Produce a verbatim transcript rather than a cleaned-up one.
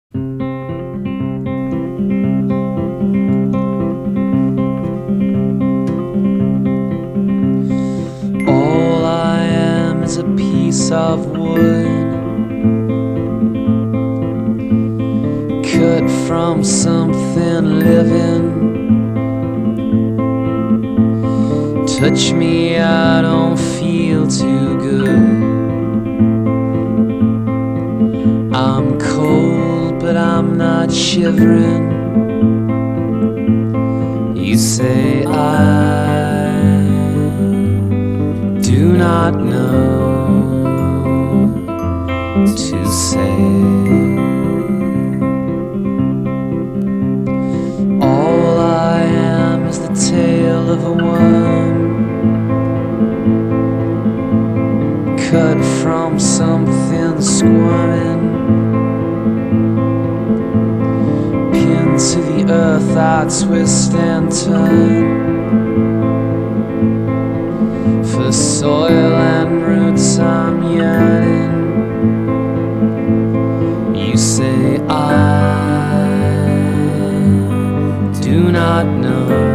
All I am is a piece of wood cut from something living. Touch me, I don't feel too good. I'm cold, but I'm not shivering. You say I do not know to say. All I am is the tail of a worm cut from something squirming. Pinned to the earth I twist and turn. For soil and roots I'm yearning. You say I do not know